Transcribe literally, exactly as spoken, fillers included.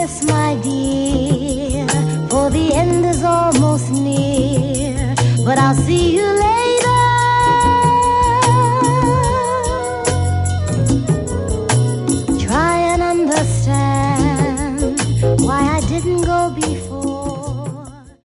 this, my dear, for the end is almost near. But I'll see you